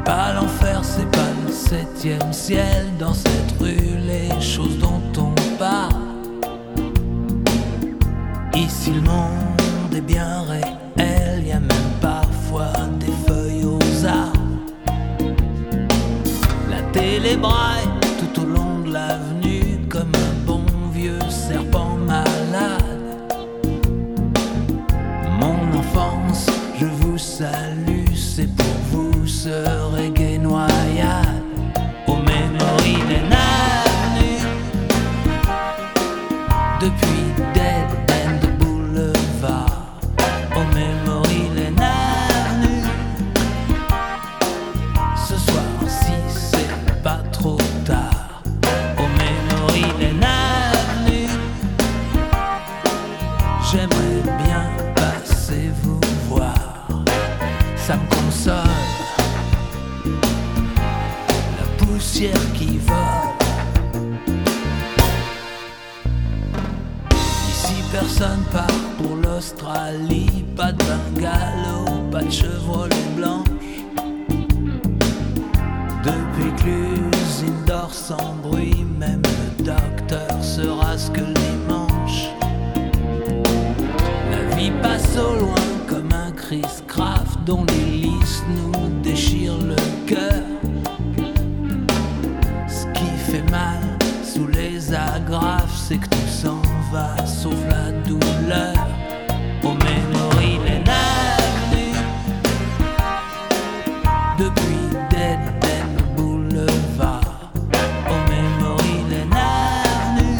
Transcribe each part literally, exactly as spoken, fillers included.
Pas l'enfer, c'est pas le septième ciel. Dans cette rue, les choses dont on parle. Ici le monde est bien réel, y a même parfois des feuilles aux arbres. La télé braille tout au long de l'avenue comme un bon vieux serpent malade. Mon enfance, je vous salue, c'est pour vous ce reggae noyade. Aux Memory Lane Avenue, depuis Dead End Boulevard. Aux Memory Lane Avenue, ce soir si c'est pas trop tard. Aux Memory Lane Avenue, j'aimerais bien passer vous voir. Ça me console, la poussière qui vole. Ici personne part pour l'Australie. Pas de bungalow, pas de Chevrolet blanche. Depuis que l'usine dort sans bruit, même le docteur se rasque les manches. La vie passe au loin comme un Chris Craft dont l'hélice nous déchire le cœur. Ce qui fait mal sous les agrafes, c'est que tout s'en va sauf la douleur. Aux Memory Lane Avenue, depuis Dead End Boulevard. Aux Memory Lane Avenue,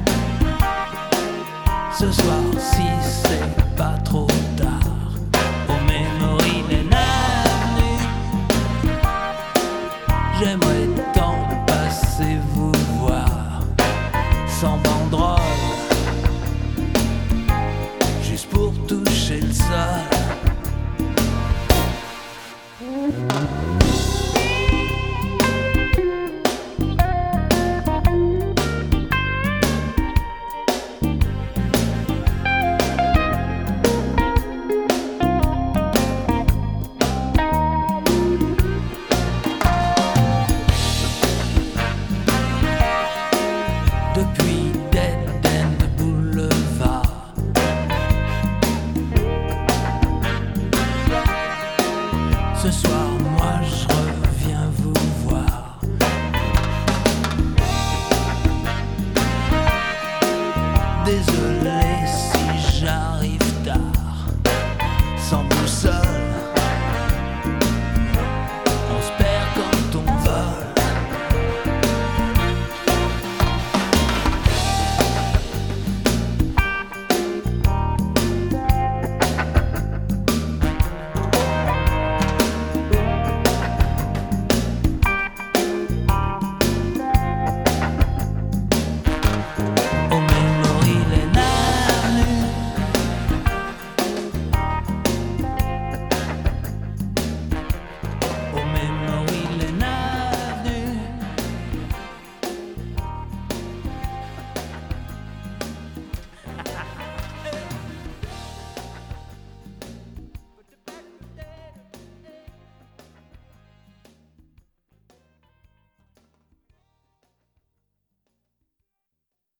ce soir si c'est pas trop tard. Aux Memory Lane Avenue, j'aimerais tant passer vous voir. Sans banderole, juste pour toucher le sol. Depuis Dead End Boulevard, ce soir moi je